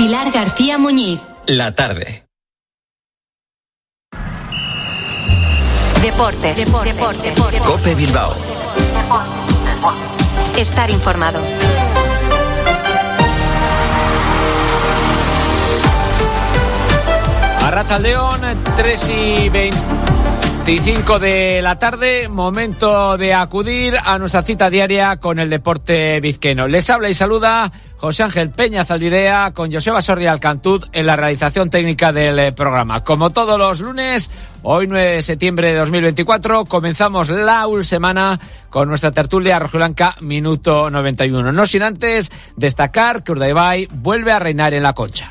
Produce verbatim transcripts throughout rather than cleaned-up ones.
Pilar García Muñiz. La tarde. Deportes. Deportes. Deportes. Deportes. COPE Bilbao. Estar informado. Arratsaldeon, tres y veinticinco de la tarde, momento de acudir a nuestra cita diaria con el deporte vizqueno. Les habla y saluda José Ángel Peña Zaldidea, con Joseba Sorri Alcantud en la realización técnica del programa. Como todos los lunes, hoy nueve de septiembre de dos mil veinticuatro, comenzamos la semana con nuestra tertulia rojiblanca minuto noventa y uno. No sin antes destacar que Urdaibai vuelve a reinar en la Concha.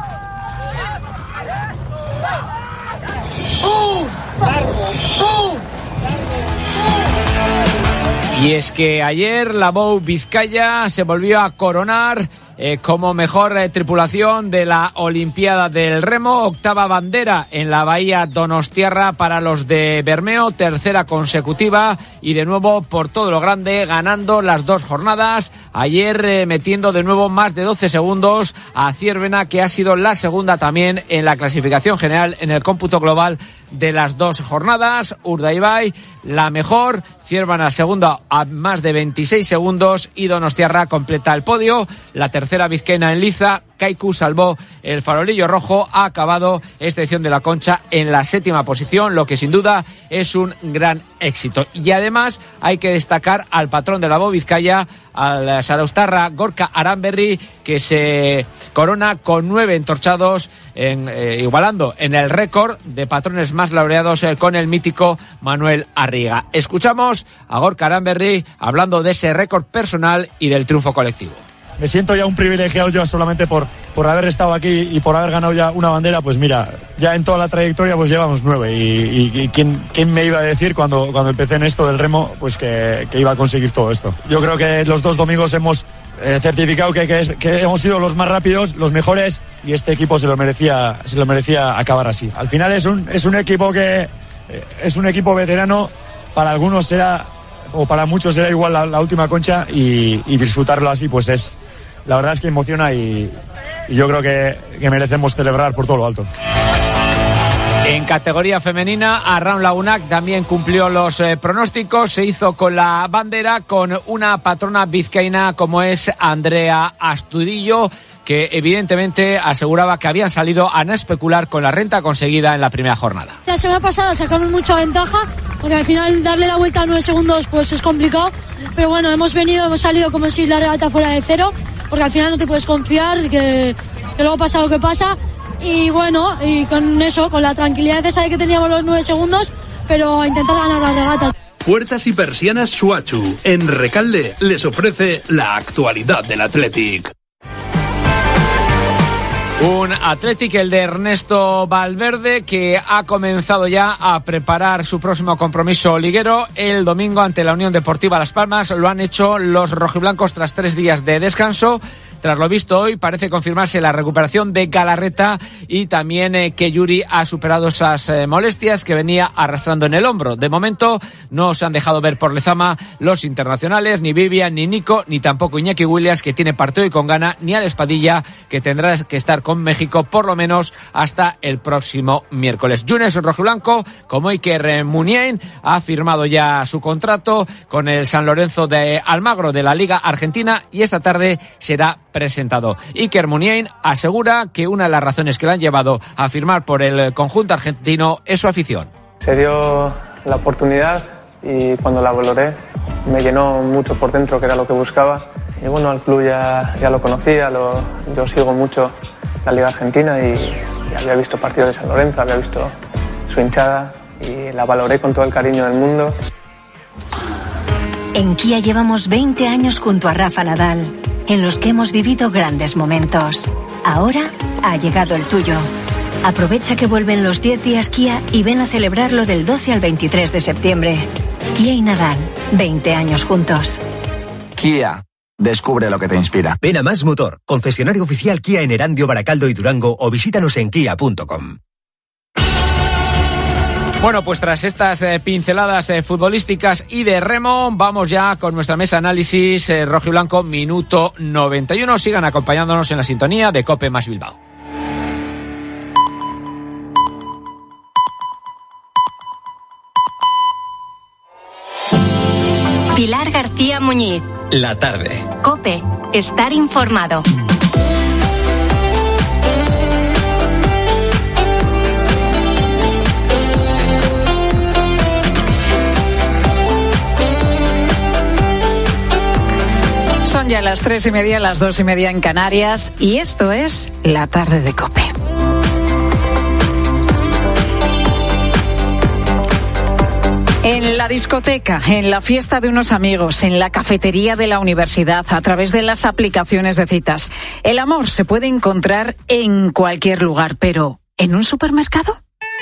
Y es que ayer la Bou Vizcaya se volvió a coronar eh, como mejor eh, tripulación de la Olimpiada del Remo, octava bandera en la Bahía Donostiarra para los de Bermeo, tercera consecutiva y de nuevo por todo lo grande, ganando las dos jornadas. Ayer eh, metiendo de nuevo más de doce segundos a Ciervena, que ha sido la segunda también en la clasificación general en el cómputo global de las dos jornadas. Urdaibai la mejor, Ciervena segunda a más de veintiséis segundos y Donostiarra completa el podio. La tercera vizcaína en liza, Kaiku salvó el farolillo rojo, ha acabado esta edición de la Concha en la séptima posición, lo que sin duda es un gran éxito. Y además hay que destacar al patrón de la Bou Vizcaya, al saraustarra Gorka Aranberri, que se corona con nueve entorchados, en, eh, igualando en el récord de patrones más laureados eh, con el mítico Manuel Arriga. Escuchamos a Gorka Aranberri hablando de ese récord personal y del triunfo colectivo. Me siento ya un privilegiado yo solamente por, por haber estado aquí y por haber ganado ya una bandera. Pues mira, ya en toda la trayectoria pues llevamos nueve y, y, y ¿quién, quién me iba a decir cuando, cuando empecé en esto del remo pues que, que iba a conseguir todo esto. Yo creo que los dos domingos hemos eh, certificado que, que, es, que hemos sido los más rápidos, los mejores, y este equipo se lo merecía, se lo merecía acabar así. Al final es un, es un equipo que eh, es un equipo veterano. Para algunos será, o para muchos será igual la, la última Concha, y, y disfrutarlo así pues es, la verdad es que emociona, y, y yo creo que, que merecemos celebrar por todo lo alto. En categoría femenina, Arraun Lagunac también cumplió los eh, pronósticos, se hizo con la bandera con una patrona vizcaína como es Andrea Astudillo, que evidentemente aseguraba que habían salido a no especular con la renta conseguida en la primera jornada. La semana pasada sacamos mucha ventaja, porque al final darle la vuelta a nueve segundos pues es complicado, pero bueno, hemos venido, hemos salido como si la regata fuera de cero, porque al final no te puedes confiar, que, que luego pasa lo que pasa, y bueno, y con eso, con la tranquilidad esa de que teníamos los nueve segundos, pero intentar ganar la regata. Puertas y persianas Suachu, en Recalde, les ofrece la actualidad del Athletic. Un Athletic, el de Ernesto Valverde, que ha comenzado ya a preparar su próximo compromiso liguero el domingo ante la Unión Deportiva Las Palmas. Lo han hecho los rojiblancos tras tres días de descanso. Tras lo visto hoy, parece confirmarse la recuperación de Galarreta y también eh, que Yuri ha superado esas eh, molestias que venía arrastrando en el hombro. De momento no se han dejado ver por Lezama los internacionales, ni Vivian, ni Nico, ni tampoco Iñaki Williams, que tiene partido y con gana, ni Alex Padilla, que tendrá que estar con México por lo menos hasta el próximo miércoles. Yunes rojiblanco, como Iker Muniain, ha firmado ya su contrato con el San Lorenzo de Almagro de la Liga Argentina y esta tarde será presentado. Iker Muniain asegura que una de las razones que le han llevado a firmar por el conjunto argentino es su afición. Se dio la oportunidad y cuando la valoré me llenó mucho por dentro, que era lo que buscaba. Y bueno, al club ya, ya lo conocía, lo, yo sigo mucho la Liga Argentina y, y había visto partidos de San Lorenzo, había visto su hinchada y la valoré con todo el cariño del mundo. En Kia llevamos veinte años junto a Rafa Nadal, en los que hemos vivido grandes momentos. Ahora ha llegado el tuyo. Aprovecha que vuelven los diez días Kia y ven a celebrarlo del doce al veintitrés de septiembre. Kia y Nadal, veinte años juntos. Kia, descubre lo que te inspira. Ven a Más Motor, concesionario oficial Kia en Erandio, Baracaldo y Durango, o visítanos en kia punto com. Bueno, pues tras estas eh, pinceladas eh, futbolísticas y de remo, vamos ya con nuestra mesa de análisis eh, rojiblanco, minuto noventa y uno. Sigan acompañándonos en la sintonía de COPE más Bilbao. Pilar García Muñiz. La tarde. COPE. Estar informado. Son ya las tres y media, las dos y media en Canarias, y esto es La Tarde de COPE. En la discoteca, en la fiesta de unos amigos, en la cafetería de la universidad, a través de las aplicaciones de citas. El amor se puede encontrar en cualquier lugar, pero ¿en un supermercado?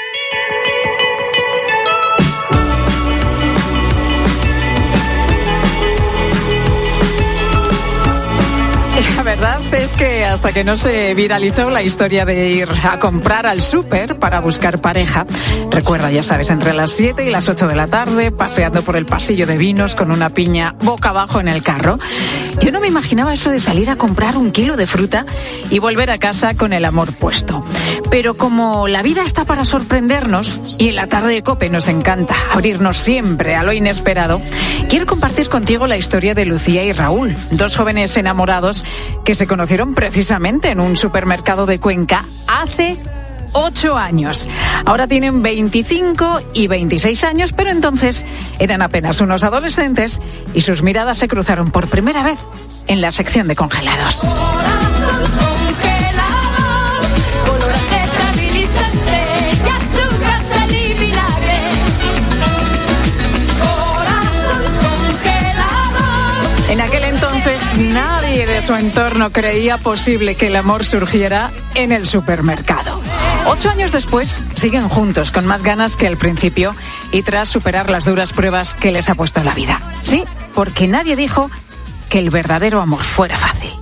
La verdad es que hasta que no se viralizó la historia de ir a comprar al súper para buscar pareja, recuerda, ya sabes, entre las siete y las ocho de la tarde, paseando por el pasillo de vinos con una piña boca abajo en el carro, yo no me imaginaba eso de salir a comprar un kilo de fruta y volver a casa con el amor puesto. Pero como la vida está para sorprendernos y en La Tarde de COPE nos encanta abrirnos siempre a lo inesperado, quiero compartir contigo la historia de Lucía y Raúl, dos jóvenes enamorados que se conocieron precisamente en un supermercado de Cuenca hace ocho años. Ahora tienen veinticinco y veintiséis años, pero entonces eran apenas unos adolescentes y sus miradas se cruzaron por primera vez en la sección de congelados. En aquel entonces nadie de su entorno creía posible que el amor surgiera en el supermercado. Ocho años después siguen juntos con más ganas que al principio y tras superar las duras pruebas que les ha puesto la vida. Sí, porque nadie dijo que el verdadero amor fuera fácil.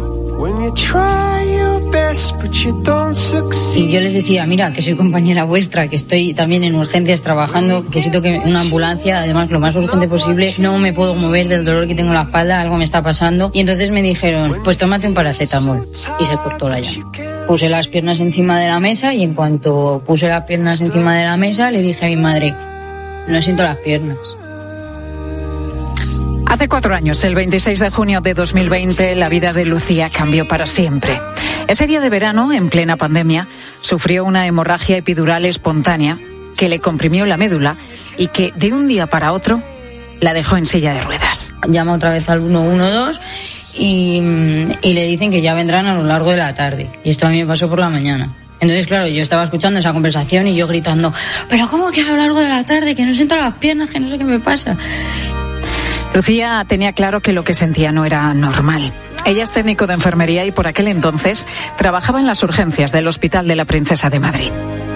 Y yo les decía, mira, que soy compañera vuestra, que estoy también en urgencias trabajando, que siento que una ambulancia, además lo más urgente posible, no me puedo mover del dolor que tengo en la espalda, algo me está pasando. Y entonces me dijeron, pues tómate un paracetamol. Y se cortó la llama. Puse las piernas encima de la mesa y en cuanto puse las piernas encima de la mesa le dije a mi madre, no siento las piernas. Hace cuatro años, el veintiséis de junio de dos mil veinte, la vida de Lucía cambió para siempre. Ese día de verano, en plena pandemia, sufrió una hemorragia epidural espontánea que le comprimió la médula y que de un día para otro la dejó en silla de ruedas. Llama otra vez al uno uno dos y, y le dicen que ya vendrán a lo largo de la tarde. Y esto a mí me pasó por la mañana. Entonces, claro, yo estaba escuchando esa conversación y yo gritando, ¿pero cómo que a lo largo de la tarde? Que no siento las piernas, que no sé qué me pasa. Lucía tenía claro que lo que sentía no era normal. Ella es técnico de enfermería y por aquel entonces trabajaba en las urgencias del Hospital de la Princesa de Madrid.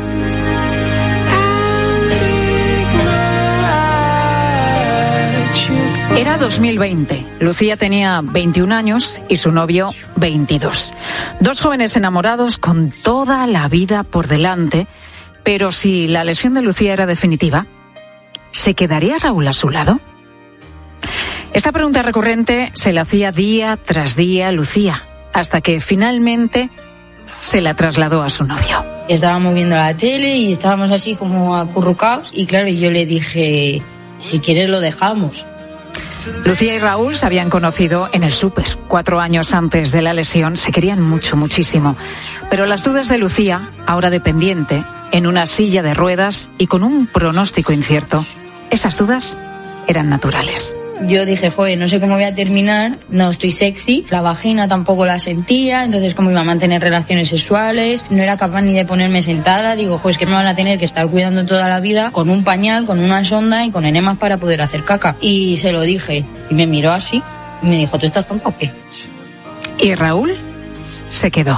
Era dos mil veinte. Lucía tenía veintiún años y su novio veintidós. Dos jóvenes enamorados con toda la vida por delante, pero si la lesión de Lucía era definitiva, ¿se quedaría Raúl a su lado? Esta pregunta recurrente se la hacía día tras día Lucía, hasta que finalmente se la trasladó a su novio. Estábamos viendo la tele y estábamos así como acurrucados y claro, yo le dije, si quieres lo dejamos. Lucía y Raúl se habían conocido en el súper. Cuatro años antes de la lesión se querían mucho, muchísimo. Pero las dudas de Lucía, ahora dependiente, en una silla de ruedas y con un pronóstico incierto, esas dudas eran naturales. Yo dije, joder, no sé cómo voy a terminar, no estoy sexy, la vagina tampoco la sentía, entonces cómo iba a mantener relaciones sexuales, no era capaz ni de ponerme sentada, digo, joder, es que me van a tener que estar cuidando toda la vida con un pañal, con una sonda y con enemas para poder hacer caca. Y se lo dije, y me miró así, y me dijo, ¿tú estás tonta o qué? Y Raúl se quedó.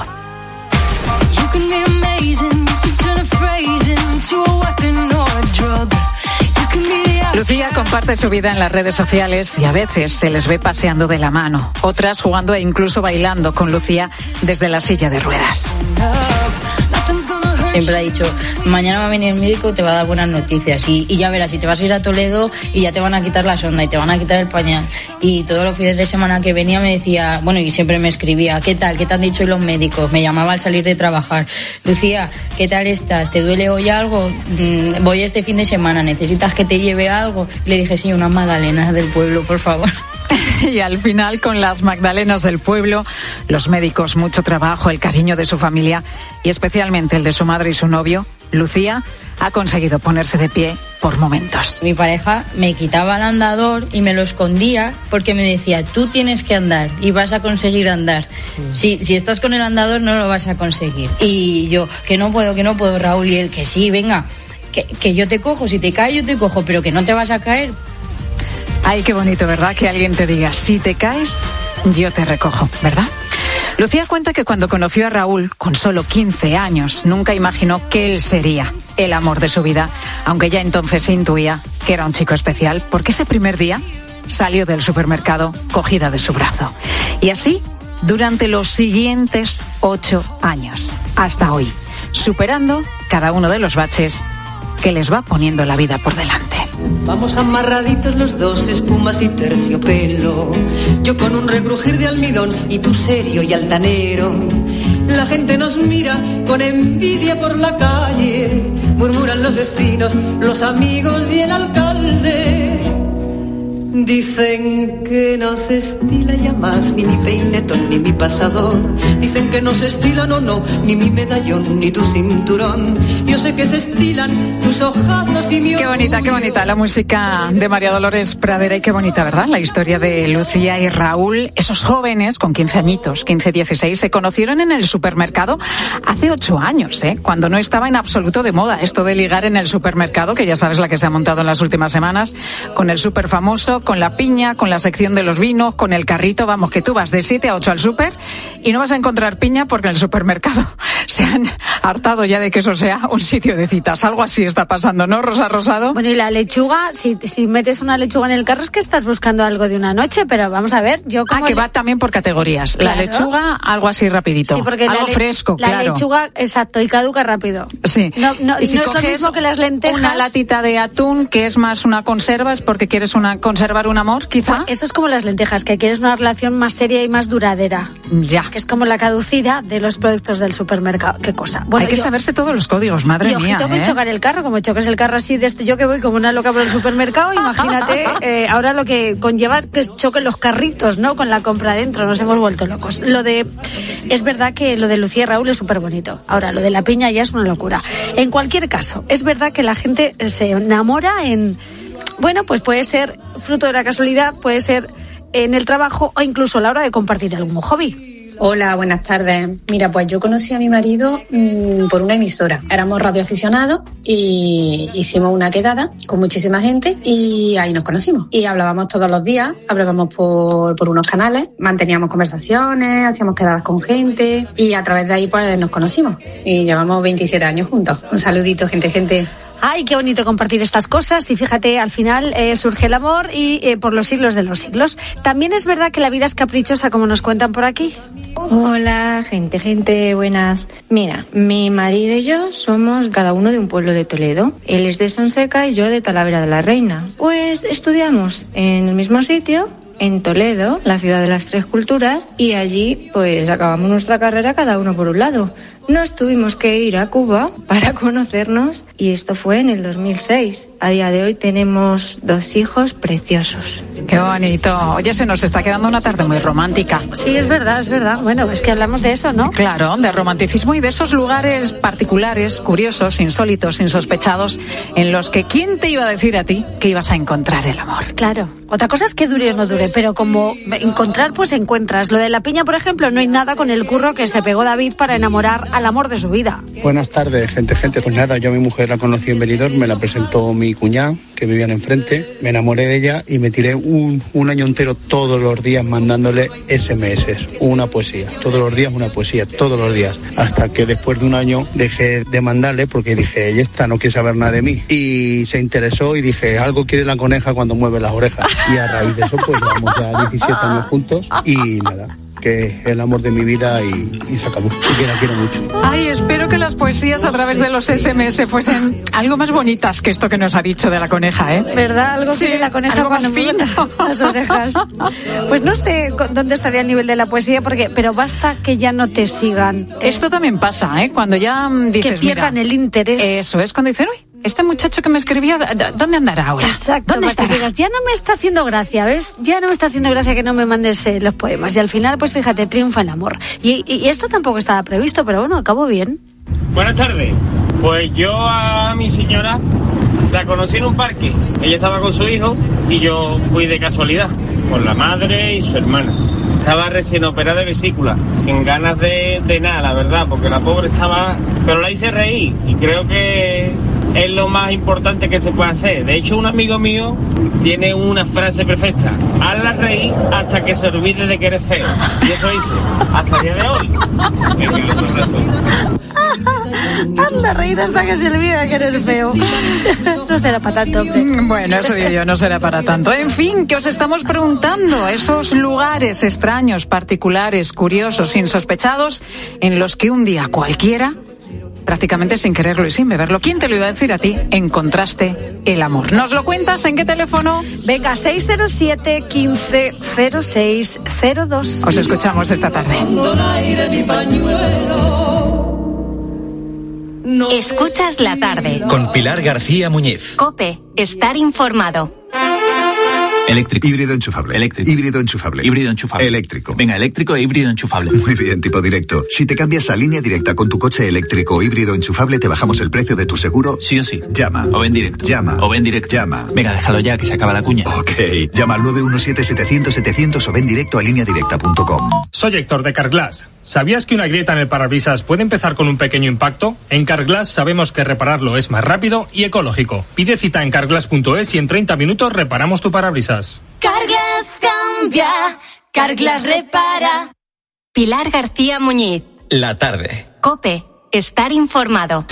Lucía comparte su vida en las redes sociales y a veces se les ve paseando de la mano, otras jugando e incluso bailando con Lucía desde la silla de ruedas. Siempre ha dicho, mañana va a venir el médico y te va a dar buenas noticias. Y, y ya verás, si te vas a ir a Toledo y ya te van a quitar la sonda y te van a quitar el pañal. Y todos los fines de semana que venía me decía, bueno, y siempre me escribía, ¿qué tal? ¿Qué te han dicho los médicos? Me llamaba al salir de trabajar. Lucía, ¿qué tal estás? ¿Te duele hoy algo? Mm, voy este fin de semana, ¿necesitas que te lleve algo? Y le dije, sí, unas magdalenas del pueblo, por favor. Y al final, con las magdalenas del pueblo, los médicos, mucho trabajo, el cariño de su familia y especialmente el de su madre y su novio, Lucía ha conseguido ponerse de pie por momentos. Mi pareja me quitaba el andador y me lo escondía porque me decía, tú tienes que andar y vas a conseguir andar. Si, si estás con el andador no lo vas a conseguir. Y yo, que no puedo, que no puedo, Raúl, y él, que sí, venga, que, que yo te cojo, si te caes yo te cojo, pero que no te vas a caer. Ay, qué bonito, ¿verdad? Que alguien te diga, si te caes, yo te recojo, ¿verdad? Lucía cuenta que cuando conoció a Raúl, con solo quince años, nunca imaginó que él sería el amor de su vida, aunque ya entonces intuía que era un chico especial, porque ese primer día salió del supermercado cogida de su brazo. Y así, durante los siguientes ocho años, hasta hoy, superando cada uno de los baches que les va poniendo la vida por delante. Vamos amarraditos los dos, espumas y terciopelo. Yo con un rebrujir de almidón y tú serio y altanero. La gente nos mira con envidia por la calle. Murmuran los vecinos, los amigos y el alcalde. Dicen que no se estila ya más ni mi peinetón ni mi pasador. Dicen que no se estila, no, no, ni mi medallón ni tu cinturón. Yo sé que se estilan tus ojazos y mi orgullo. Qué bonita, qué bonita la música de María Dolores Pradera y qué bonita, ¿verdad? La historia de Lucía y Raúl. Esos jóvenes con quince añitos, quince, dieciséis, se conocieron en el supermercado hace ocho años, ¿eh? Cuando no estaba en absoluto de moda esto de ligar en el supermercado, que ya sabes la que se ha montado en las últimas semanas, con el súper famoso, con la piña, con la sección de los vinos, con el carrito. Vamos, que tú vas de siete a ocho al súper y no vas a encontrar piña porque en el supermercado se han hartado ya de que eso sea un sitio de citas. Algo así está pasando, ¿no, Rosa Rosado? Bueno, y la lechuga, si, si metes una lechuga en el carro es que estás buscando algo de una noche, pero vamos a ver, yo como... Ah, que va también por categorías. Claro. La lechuga, algo así rapidito. Sí, porque algo la le... fresco, la claro. La lechuga, exacto, y caduca rápido. Sí. No, no, y si no es lo mismo que las lentejas. Una latita de atún, que es más una conserva, es porque quieres una conservar un amor, quizá. Pues eso es como las lentejas, que quieres una relación más seria y más duradera. Ya. Que es como la caducidad de los productos del supermercado. Qué cosa. Bueno, hay que yo... saberse todos los códigos, madre y mía. Ojito con ¿eh? chocar el carro, como choques el carro así de esto. Yo que voy como una loca por el supermercado, imagínate eh, ahora lo que conlleva que choquen los carritos, ¿no? Con la compra dentro, nos hemos vuelto locos. Lo de, es verdad que lo de Lucía y Raúl es súper bonito. Ahora, lo de la piña ya es una locura. En cualquier caso, es verdad que la gente se enamora en, bueno, pues puede ser fruto de la casualidad, puede ser en el trabajo o incluso a la hora de compartir algún hobby. Hola, buenas tardes. Mira, pues yo conocí a mi marido mmm, por una emisora. Éramos radioaficionados y hicimos una quedada con muchísima gente y ahí nos conocimos. Y hablábamos todos los días, hablábamos por, por unos canales, manteníamos conversaciones, hacíamos quedadas con gente y a través de ahí pues nos conocimos. Y llevamos veintisiete años juntos. Un saludito, gente, gente. Ay, qué bonito compartir estas cosas y fíjate, al final eh, surge el amor y eh, por los siglos de los siglos. También es verdad que la vida es caprichosa, como nos cuentan por aquí. Hola, gente, gente, buenas. Mira, mi marido y yo somos cada uno de un pueblo de Toledo. Él es de Sonseca y yo de Talavera de la Reina. Pues estudiamos en el mismo sitio, en Toledo, la ciudad de las tres culturas, y allí pues acabamos nuestra carrera cada uno por un lado. Nos tuvimos que ir a Cuba para conocernos y esto fue en el dos mil seis. A día de hoy tenemos dos hijos preciosos. Qué bonito. Oye, se nos está quedando una tarde muy romántica. Sí, es verdad, es verdad. Bueno, es que hablamos de eso, ¿no? Claro, de romanticismo y de esos lugares particulares, curiosos, insólitos, insospechados, en los que ¿quién te iba a decir a ti que ibas a encontrar el amor? Claro. Otra cosa es que dure o no dure, pero como encontrar, pues encuentras. Lo de la piña, por ejemplo, no hay nada con el curro que se pegó David para enamorar al amor de su vida. Buenas tardes, gente, gente. Pues nada, yo a mi mujer la conocí en Benidorm, me la presentó mi cuñado, que vivían enfrente, me enamoré de ella y me tiré un, un año entero todos los días mandándole ese eme ese, una poesía, todos los días una poesía, todos los días, hasta que después de un año dejé de mandarle porque dije, ella esta no quiere saber nada de mí, y se interesó y dije, algo quiere la coneja cuando mueve las orejas, y a raíz de eso pues llevamos ya diecisiete años juntos y nada. que es el amor de mi vida y, y se acabó. Y que la quiero mucho. Ay, espero que las poesías a través de los ese eme ese fuesen algo más bonitas que esto que nos ha dicho de la coneja, ¿eh? ¿Verdad? Algo Sí, tiene la coneja algo cuando más me fino. mueve las orejas. Pues no sé con- dónde estaría el nivel de la poesía, porque pero basta que ya no te sigan. Esto también pasa, ¿eh? Cuando ya mm, dices, que pierdan mira, el interés. eso es cuando dicen, uy, este muchacho que me escribía, ¿d- d- ¿dónde andará ahora? Exacto, ¿Dónde para que estará? digas, ya no me está haciendo gracia, ¿ves? Ya no me está haciendo gracia que no me mandes eh, los poemas. Y al final, pues fíjate, triunfa el amor. Y, y, y esto tampoco estaba previsto, pero bueno, acabó bien. Buenas tardes. Pues yo a mi señora la conocí en un parque. Ella estaba con su hijo y yo fui de casualidad, con la madre y su hermana. Estaba recién operada de vesícula, sin ganas de, de nada, la verdad, porque la pobre estaba... Pero la hice reír y creo que es lo más importante que se puede hacer. De hecho, un amigo mío tiene una frase perfecta: hazla reír hasta que se olvide de que eres feo. Y eso hice, hasta el día de hoy. Venga, un abrazo. Anda a reír hasta que se olvide que eres feo. No será para tanto, hombre. Bueno, eso digo yo, no será para tanto. En fin, que os estamos preguntando esos lugares extraños, particulares, curiosos, insospechados, en los que un día cualquiera, prácticamente sin quererlo y sin beberlo, ¿quién te lo iba a decir a ti? Encontraste el amor. ¿Nos lo cuentas? ¿En qué teléfono? Venga, seis cero siete, quince, cero seis, cero dos. Os escuchamos esta tarde. Escuchas la tarde. Con Pilar García Muñiz. COPE. Estar informado. Eléctrico. Híbrido enchufable. Eléctrico. Híbrido enchufable. Híbrido enchufable. Eléctrico. Venga, eléctrico e híbrido enchufable. Muy bien, tipo directo. Si te cambias a línea directa con tu coche eléctrico o híbrido enchufable, te bajamos el precio de tu seguro. Sí o sí. Llama. O ven directo. Llama. O ven directo. Llama. Venga, déjalo ya, que se acaba la cuña. Ok. Llama al nueve uno siete, setecientos, setecientos o ven directo a línea directa punto com. Soy Héctor de Carglass. ¿Sabías que una grieta en el parabrisas puede empezar con un pequeño impacto? En Carglass sabemos que repararlo es más rápido y ecológico. Pide cita en carglass punto es y en treinta minutos reparamos tu parabrisas. Carglass cambia, Carglass repara. Pilar García Muñiz. La tarde. COPE. Estar informado.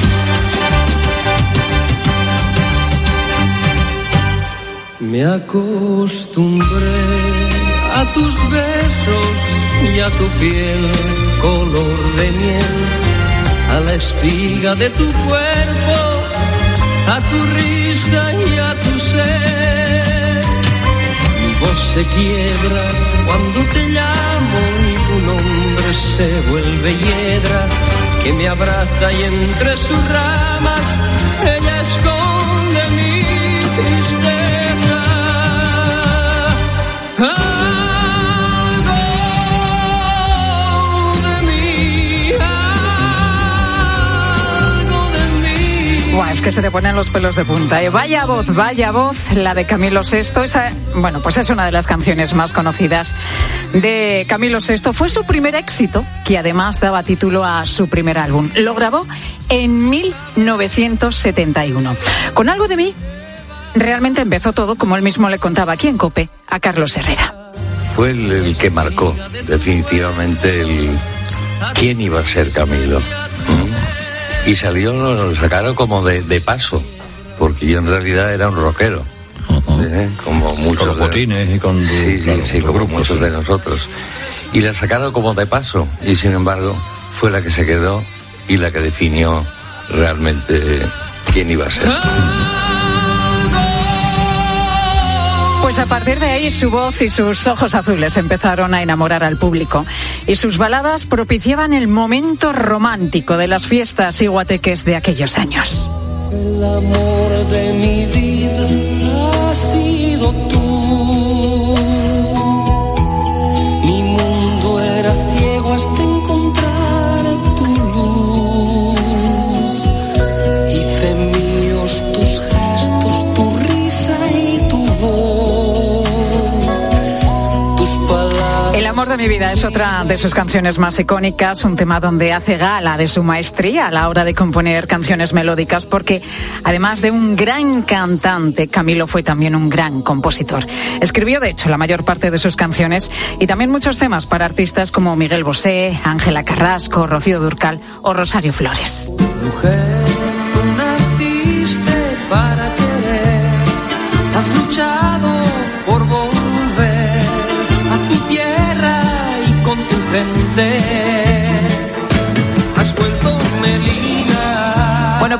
Me acostumbré a tus besos y a tu piel color de miel, a la espiga de tu cuerpo, a tu risa y a tu ser. Mi voz se quiebra cuando te llamo y tu nombre se vuelve hiedra, que me abraza y entre sus ramas ella esconde mi tristeza. Algo de mí, algo de mí. Buah, es que se te ponen los pelos de punta, ¿eh? Vaya voz, vaya voz, la de Camilo sexto. Esa, bueno, pues es una de las canciones más conocidas de Camilo sexto. Fue su primer éxito, que además daba título a su primer álbum. Lo grabó en mil novecientos setenta y uno. Con Algo de mí, realmente empezó todo, como él mismo le contaba aquí en COPE, a Carlos Herrera. Fue el, el que marcó definitivamente el quién iba a ser Camilo. ¿Mm? Y salió, lo sacaron como de, de paso, porque yo en realidad era un rockero, ¿eh? Como muchos con los botines de, y con sí, sí, claro, sí, con como grupos, muchos sí. de nosotros. Y la sacaron como de paso, y sin embargo fue la que se quedó y la que definió realmente quién iba a ser. Pues a partir de ahí su voz y sus ojos azules empezaron a enamorar al público y sus baladas propiciaban el momento romántico de las fiestas y guateques de aquellos años. El amor de mi vida has sido tú. Mi mundo era ciego hasta encontrar tu luz. Hice míos tus gestos, tu risa y tu voz. Tus palabras. El amor de mi vida es otra de sus canciones más icónicas, un tema donde hace gala de su maestría a la hora de componer canciones melódicas, porque además de un gran cantante, Camilo fue también un gran compositor. Escribió, de hecho, la mayor parte de sus canciones y también muchos temas para artistas como Miguel Bosé, Ángela Carrasco, Rocío Dúrcal o Rosario Flores. Mujer, tú naciste para querer, has luchado por volver a tu tierra y con tu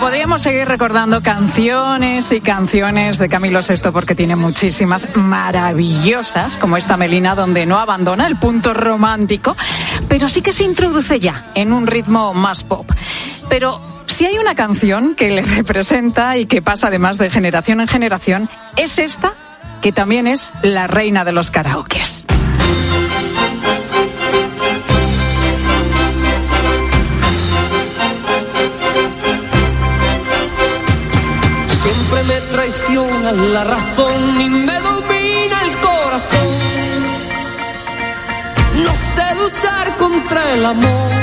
podríamos seguir recordando canciones y canciones de Camilo Sesto porque tiene muchísimas maravillosas, como esta Melina, donde no abandona el punto romántico, pero sí que se introduce ya en un ritmo más pop. Pero si hay una canción que le representa y que pasa además de generación en generación, es esta, que también es la reina de los karaokes. Siempre me traiciona la razón y me domina el corazón. No sé luchar contra el amor.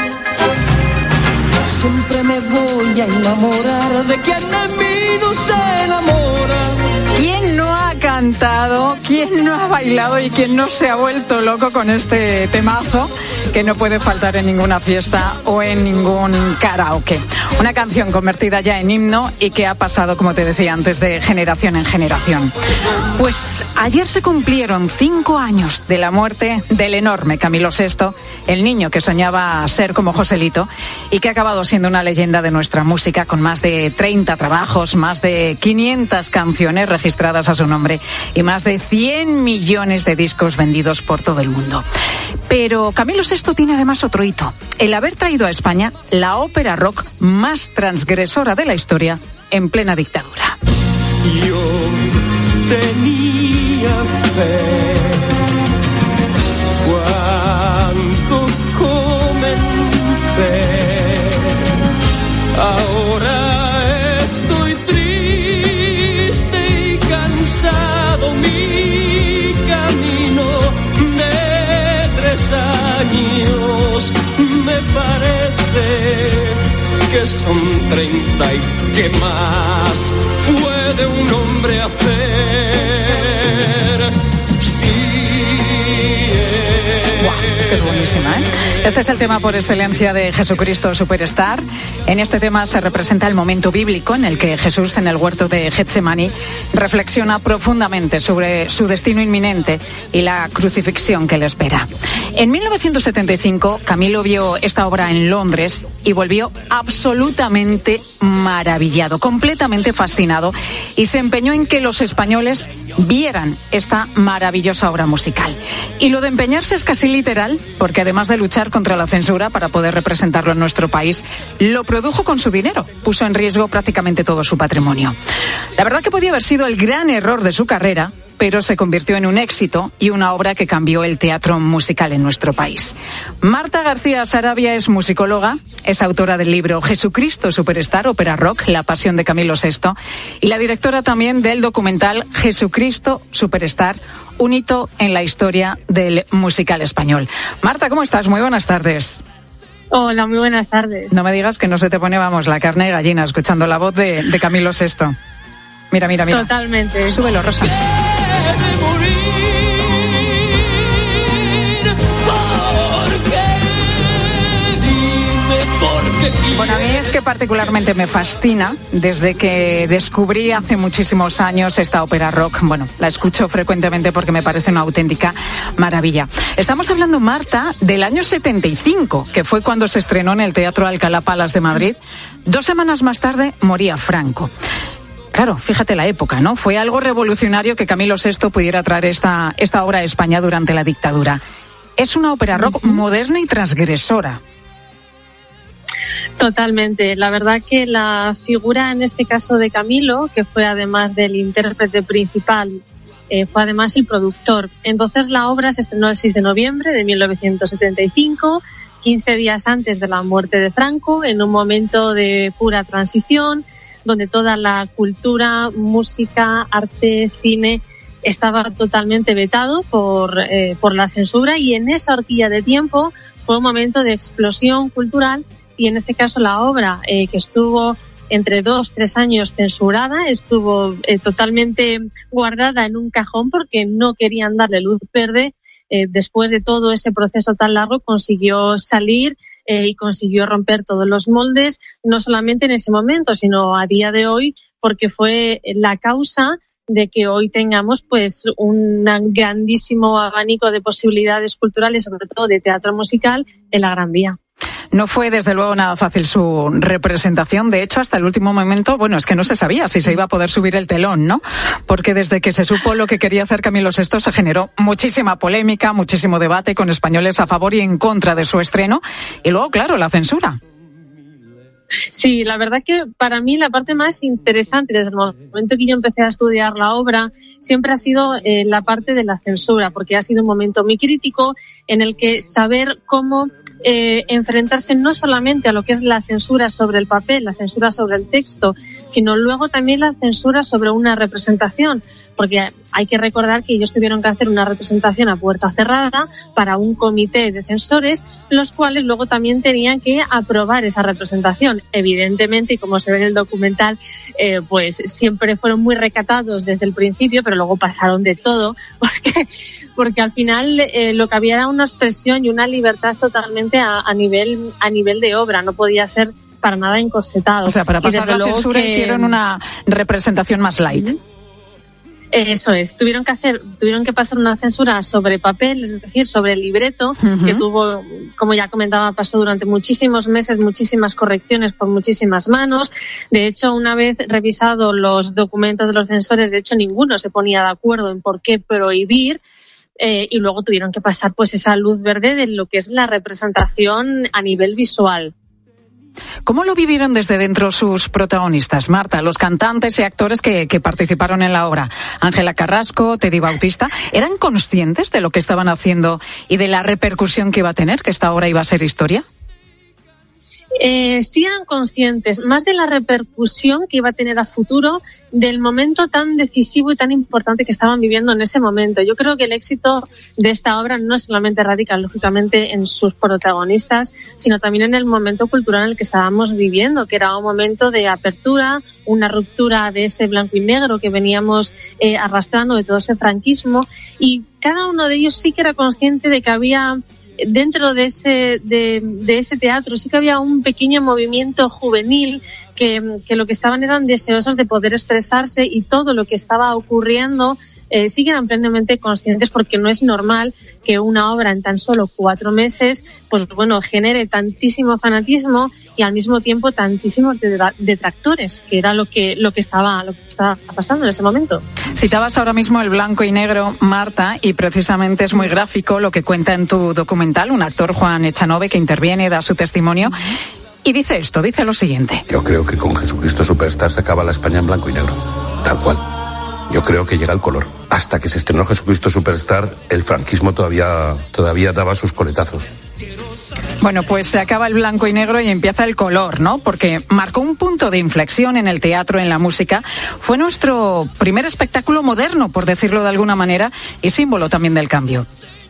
Siempre me voy a enamorar de quien de mí no se enamora. ¿Quién no ha cantado, quién no ha bailado y quién no se ha vuelto loco con este temazo que no puede faltar en ninguna fiesta o en ningún karaoke? Una canción convertida ya en himno y que ha pasado, como te decía antes, de generación en generación. Pues ayer se cumplieron cinco años de la muerte del enorme Camilo Sesto, el niño que soñaba ser como Joselito y que ha acabado siendo una leyenda de nuestra música con más de treinta trabajos, más de quinientas canciones registradas a su nombre y más de cien millones de discos vendidos por todo el mundo. Pero Camilo Sesto tiene además otro hito, el haber traído a España la ópera rock más transgresora de la historia en plena dictadura. Yo tenía fe cuando comencé. Ahora estoy triste y cansado. Mi camino de tres años me parece que son treinta y qué más puede un hombre hacer. Sí, wow, es que es buenísima, ¿eh? Este es el tema por excelencia de Jesucristo Superstar. En este tema se representa el momento bíblico en el que Jesús, en el huerto de Getsemaní, reflexiona profundamente sobre su destino inminente y la crucifixión que le espera. En mil novecientos setenta y cinco, Camilo vio esta obra en Londres y volvió absolutamente maravillado, completamente fascinado, y se empeñó en que los españoles vieran esta maravillosa obra musical. Y lo de empeñarse es casi literal, porque además de luchar contra la censura para poder representarlo en nuestro país, lo produjo con su dinero, puso en riesgo prácticamente todo su patrimonio. La verdad que podía haber sido el gran error de su carrera, pero se convirtió en un éxito y una obra que cambió el teatro musical en nuestro país. Marta García Sarabia es musicóloga, es autora del libro Jesucristo Superstar, ópera rock, la pasión de Camilo Sesto, y la directora también del documental Jesucristo Superstar, un hito en la historia del musical español. Marta, ¿cómo estás? Muy buenas tardes. Hola, muy buenas tardes. No me digas que no se te pone, vamos, la carne de gallina escuchando la voz de, de Camilo Sesto. Mira, mira, mira. Totalmente. Súbelo, Rosa. Bueno, a mí es que particularmente me fascina desde que descubrí hace muchísimos años esta ópera rock. Bueno, la escucho frecuentemente porque me parece una auténtica maravilla. Estamos hablando, Marta, del año setenta y cinco, que fue cuando se estrenó en el Teatro Alcalá Palace de Madrid. Dos semanas más tarde moría Franco. Claro, fíjate la época, ¿no? Fue algo revolucionario que Camilo Sesto pudiera traer esta, esta obra a España durante la dictadura. Es una ópera rock moderna y transgresora. Totalmente. La verdad que la figura en este caso de Camilo, que fue además del intérprete principal, eh, fue además el productor. Entonces la obra se estrenó el seis de noviembre de mil novecientos setenta y cinco, quince días antes de la muerte de Franco, en un momento de pura transición, donde toda la cultura, música, arte, cine estaba totalmente vetado por, eh, por la censura, y en esa horquilla de tiempo fue un momento de explosión cultural. Y en este caso la obra, eh, que estuvo entre dos, tres años censurada, estuvo eh, totalmente guardada en un cajón porque no querían darle luz verde. Eh, después de todo ese proceso tan largo consiguió salir eh, y consiguió romper todos los moldes, no solamente en ese momento, sino a día de hoy, porque fue la causa de que hoy tengamos pues un grandísimo abanico de posibilidades culturales, sobre todo de teatro musical, en la Gran Vía. No fue desde luego nada fácil su representación. De hecho, hasta el último momento, bueno, es que no se sabía si se iba a poder subir el telón, ¿no? Porque desde que se supo lo que quería hacer Camilo sexto se generó muchísima polémica, muchísimo debate con españoles a favor y en contra de su estreno. Y luego, claro, la censura. Sí, la verdad que para mí la parte más interesante desde el momento que yo empecé a estudiar la obra siempre ha sido eh, la parte de la censura, porque ha sido un momento muy crítico en el que saber cómo eh, enfrentarse no solamente a lo que es la censura sobre el papel, la censura sobre el texto, sino luego también la censura sobre una representación, porque hay que recordar que ellos tuvieron que hacer una representación a puerta cerrada para un comité de censores, los cuales luego también tenían que aprobar esa representación. Evidentemente, y como se ve en el documental, eh, pues siempre fueron muy recatados desde el principio, pero luego pasaron de todo, porque, porque al final eh, lo que había era una expresión y una libertad totalmente a, a nivel, a nivel de obra, no podía ser para nada encorsetado. O sea, para pasar la censura que... hicieron una representación más light. ¿Mm? Eso es, tuvieron que hacer, tuvieron que pasar una censura sobre papel, es decir, sobre el libreto, uh-huh. que tuvo, como ya comentaba, pasó durante muchísimos meses, muchísimas correcciones por muchísimas manos. De hecho, una vez revisado los documentos de los censores, de hecho ninguno se ponía de acuerdo en por qué prohibir. Eh, y luego tuvieron que pasar pues esa luz verde de lo que es la representación a nivel visual. ¿Cómo lo vivieron desde dentro sus protagonistas, Marta? Los cantantes y actores que, que participaron en la obra. Ángela Carrasco, Teddy Bautista, ¿eran conscientes de lo que estaban haciendo y de la repercusión que iba a tener, que esta obra iba a ser historia? Eh, sí eran conscientes, más de la repercusión que iba a tener a futuro, del momento tan decisivo y tan importante que estaban viviendo en ese momento. Yo creo que el éxito de esta obra no solamente radica, lógicamente, en sus protagonistas, sino también en el momento cultural en el que estábamos viviendo, que era un momento de apertura, una ruptura de ese blanco y negro que veníamos eh, arrastrando de todo ese franquismo, y cada uno de ellos sí que era consciente de que había... dentro de ese de, de ese teatro sí que había un pequeño movimiento juvenil que, que lo que estaban eran deseosos de poder expresarse, y todo lo que estaba ocurriendo eh, sí que eran plenamente conscientes, porque no es normal que una obra en tan solo cuatro meses pues bueno genere tantísimo fanatismo y al mismo tiempo tantísimos detractores, que era lo que lo que estaba lo que estaba pasando en ese momento. Citabas ahora mismo el blanco y negro, Marta, y precisamente es muy gráfico lo que cuenta en tu documental un actor, Juan Echanove, que interviene, da su testimonio y dice esto, dice lo siguiente: yo creo que con Jesucristo Superstar se acaba la España en blanco y negro, tal cual. Yo creo que llega el color. Hasta que se estrenó Jesucristo Superstar, el franquismo todavía, todavía daba sus coletazos. Bueno, pues se acaba el blanco y negro y empieza el color, ¿no? Porque marcó un punto de inflexión en el teatro, en la música. Fue nuestro primer espectáculo moderno, por decirlo de alguna manera, y símbolo también del cambio.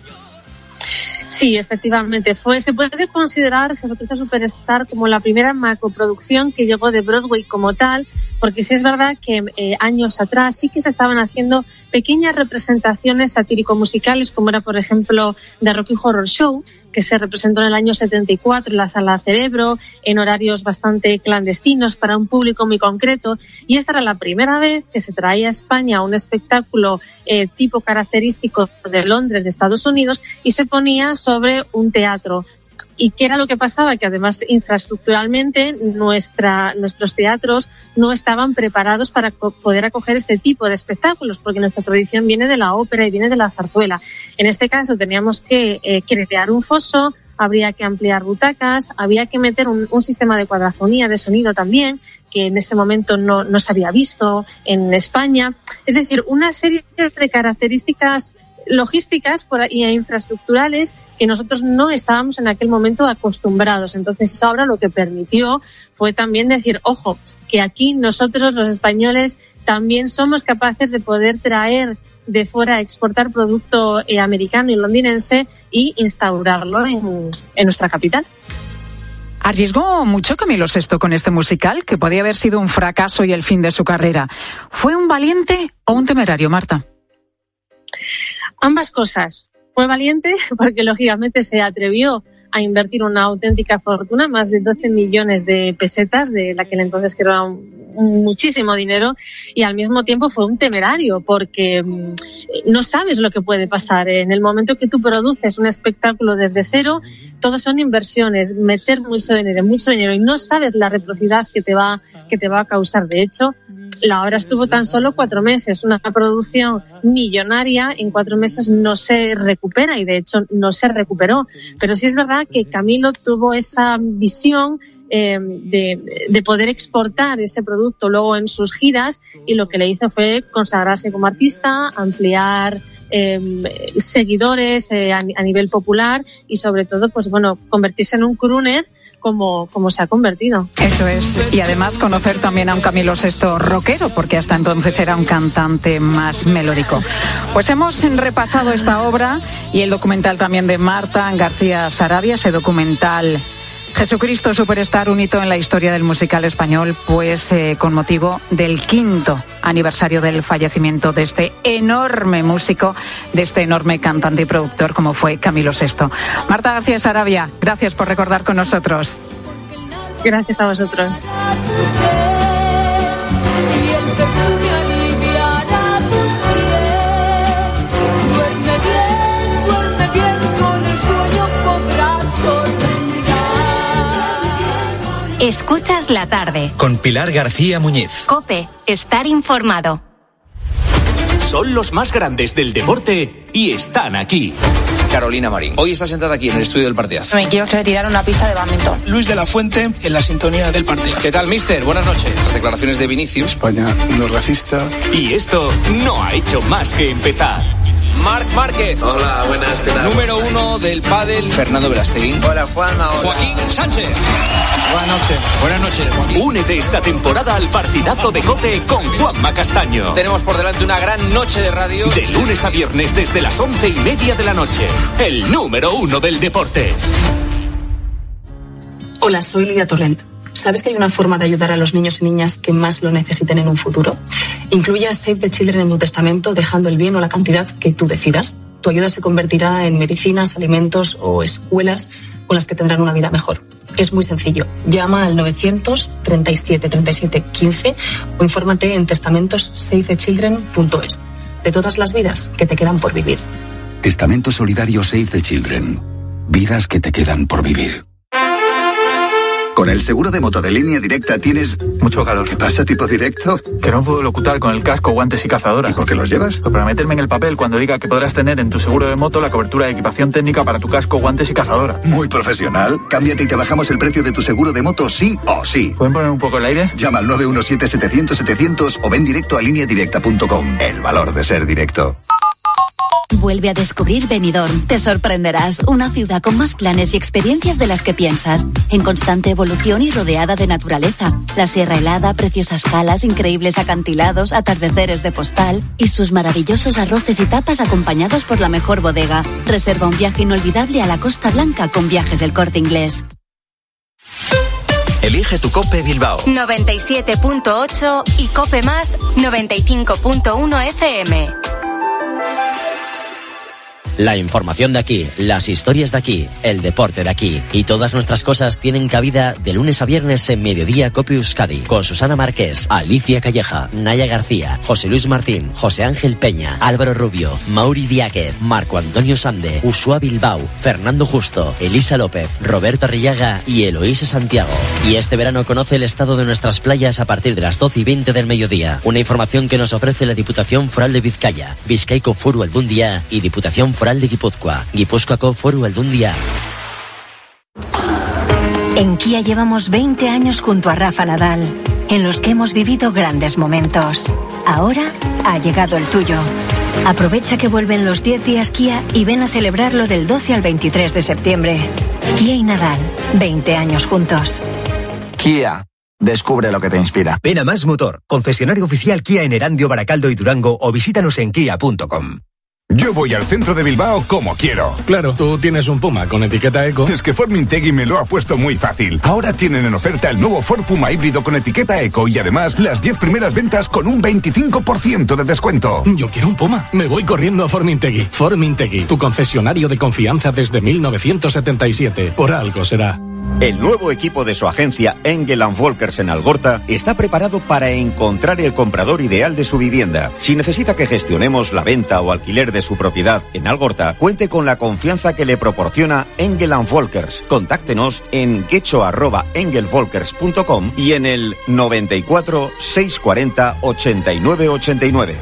Sí, efectivamente. Fue, se puede considerar Jesucristo Superstar como la primera macroproducción que llegó de Broadway como tal, porque sí es verdad que eh, años atrás sí que se estaban haciendo pequeñas representaciones satírico-musicales, como era, por ejemplo, The Rocky Horror Show, que se representó en el año setenta y cuatro en la Sala Cerebro, en horarios bastante clandestinos para un público muy concreto, y esta era la primera vez que se traía a España un espectáculo eh, tipo característico de Londres, de Estados Unidos, y se ponía sobre un teatro. ¿Y qué era lo que pasaba? Que además infraestructuralmente nuestra, nuestros teatros no estaban preparados para co- poder acoger este tipo de espectáculos, porque nuestra tradición viene de la ópera y viene de la zarzuela. En este caso teníamos que eh, crear un foso, habría que ampliar butacas, había que meter un, un sistema de cuadrafonía, de sonido también, que en ese momento no, no se había visto en España. Es decir, una serie de características logísticas y infraestructurales que nosotros no estábamos en aquel momento acostumbrados. Entonces esa obra lo que permitió fue también decir, ojo, que aquí nosotros los españoles también somos capaces de poder traer de fuera, exportar producto eh, americano y londinense y instaurarlo en, en nuestra capital. Arriesgó mucho Camilo sexto con este musical, que podía haber sido un fracaso y el fin de su carrera. ¿Fue un valiente o un temerario, Marta? Ambas cosas. Fue valiente porque lógicamente se atrevió a invertir una auténtica fortuna, más de doce millones de pesetas, de la que entonces que era un, muchísimo dinero, y al mismo tiempo fue un temerario, porque mmm, no sabes lo que puede pasar. En el momento que tú produces un espectáculo desde cero, todo son inversiones, meter mucho dinero, mucho dinero, y no sabes la reciprocidad que te va, que te va a causar. De hecho, la obra estuvo tan solo cuatro meses, una producción millonaria, en cuatro meses no se recupera, y de hecho no se recuperó. Pero sí es verdad que Camilo tuvo esa visión eh, de, de poder exportar ese producto luego en sus giras, y lo que le hizo fue consagrarse como artista, ampliar eh, seguidores eh, a, a nivel popular, y sobre todo, pues bueno, convertirse en un crooner como, como se ha convertido. Eso es, y además conocer también a un Camilo sexto rockero, porque hasta entonces era un cantante más melódico. Pues hemos repasado esta obra y el documental también de Marta García Sarabia, ese documental Jesucristo Superstar, un hito en la historia del musical español, pues eh, con motivo del quinto aniversario del fallecimiento de este enorme músico, de este enorme cantante y productor como fue Camilo sexto. Marta García Sarabia, gracias por recordar con nosotros. Gracias a vosotros. Escuchas la tarde. Con Pilar García Muñiz. COPE, estar informado. Son los más grandes del deporte y están aquí. Carolina Marín. Hoy está sentada aquí en el estudio del partidazo. Me quiero retirar una pista de bádminton. Luis de la Fuente en la sintonía del partidazo. ¿Qué tal, mister? Buenas noches. Las declaraciones de Vinicius. España no es racista. Y esto no ha hecho más que empezar. Marc Márquez. Hola, buenas, ¿qué tal? Número uno del pádel, Fernando Velasteguín. Hola, Juanma. Hola. Joaquín Sánchez. Buenas noches. Buenas noches, Joaquín. Únete esta temporada al partidazo de COPE con Juanma Castaño. Tenemos por delante una gran noche de radio. De lunes a viernes desde las once y media de la noche. El número uno del deporte. Hola, soy Lidia Torrent. ¿Sabes que hay una forma de ayudar a los niños y niñas que más lo necesiten en un futuro? Incluye a Save the Children en tu testamento, dejando el bien o la cantidad que tú decidas. Tu ayuda se convertirá en medicinas, alimentos o escuelas con las que tendrán una vida mejor. Es muy sencillo. Llama al novecientos treinta y siete treinta y siete quince o infórmate en testamentos save the children punto es. De todas las vidas que te quedan por vivir. Testamento solidario Save the Children. Vidas que te quedan por vivir. Con el seguro de moto de Línea Directa tienes... mucho calor. ¿Qué pasa, tipo directo? Que no puedo locutar con el casco, guantes y cazadora. ¿Y por qué los llevas? Pues para meterme en el papel cuando diga que podrás tener en tu seguro de moto la cobertura de equipación técnica para tu casco, guantes y cazadora. Muy profesional. Cámbiate y te bajamos el precio de tu seguro de moto sí o sí. ¿Pueden poner un poco el aire? Llama al nueve uno siete setecientos setecientos o ven directo a línea directa punto com. El valor de ser directo. Vuelve a descubrir Benidorm. Te sorprenderás. Una ciudad con más planes y experiencias de las que piensas. En constante evolución y rodeada de naturaleza. La Sierra Helada, preciosas calas, increíbles acantilados, atardeceres de postal y sus maravillosos arroces y tapas acompañados por la mejor bodega. Reserva un viaje inolvidable a la Costa Blanca con Viajes El Corte Inglés. Elige tu COPE Bilbao. noventa y siete punto ocho y COPE Más noventa y cinco punto uno F M. La información de aquí, las historias de aquí, el deporte de aquí y todas nuestras cosas tienen cabida de lunes a viernes en Mediodía COPE Euskadi con Susana Márquez, Alicia Calleja, Naya García, José Luis Martín, José Ángel Peña, Álvaro Rubio, Mauri Diáquez, Marco Antonio Sande, Ushua Bilbao, Fernando Justo, Elisa López, Roberto Arrillaga y Eloísa Santiago. Y este verano conoce el estado de nuestras playas a partir de las doce y veinte del mediodía. Una información que nos ofrece la Diputación Foral de Vizcaya, Bizkaiko Foru Aldundia y Diputación Foral de Guipúzcoa, Guipúzcoako Foru Aldundia. En Kia llevamos veinte años junto a Rafa Nadal, en los que hemos vivido grandes momentos. Ahora ha llegado el tuyo. Aprovecha que vuelven los diez días Kia y ven a celebrarlo del doce al veintitrés de septiembre. Kia y Nadal, veinte años juntos. Kia. Descubre lo que te inspira. Ven a Más Motor, concesionario oficial Kia en Erandio, Baracaldo y Durango, o visítanos en kia punto com. Yo voy al centro de Bilbao como quiero. Claro, tú tienes un Puma con etiqueta eco. Es que Formintegui me lo ha puesto muy fácil. Ahora tienen en oferta el nuevo Ford Puma híbrido con etiqueta eco y además las diez primeras ventas con un veinticinco por ciento de descuento. Yo quiero un Puma. Me voy corriendo a Formintegui. Formintegui, tu concesionario de confianza desde mil novecientos setenta y siete. Por algo será. El nuevo equipo de su agencia Engel and Volkers en Algorta está preparado para encontrar el comprador ideal de su vivienda. Si necesita que gestionemos la venta o alquiler de su propiedad en Algorta, cuente con la confianza que le proporciona Engel and Volkers. Contáctenos en quecho arroba engelvolkers punto com y en el noventa y cuatro, seiscientos cuarenta, ochenta y nueve ochenta y nueve.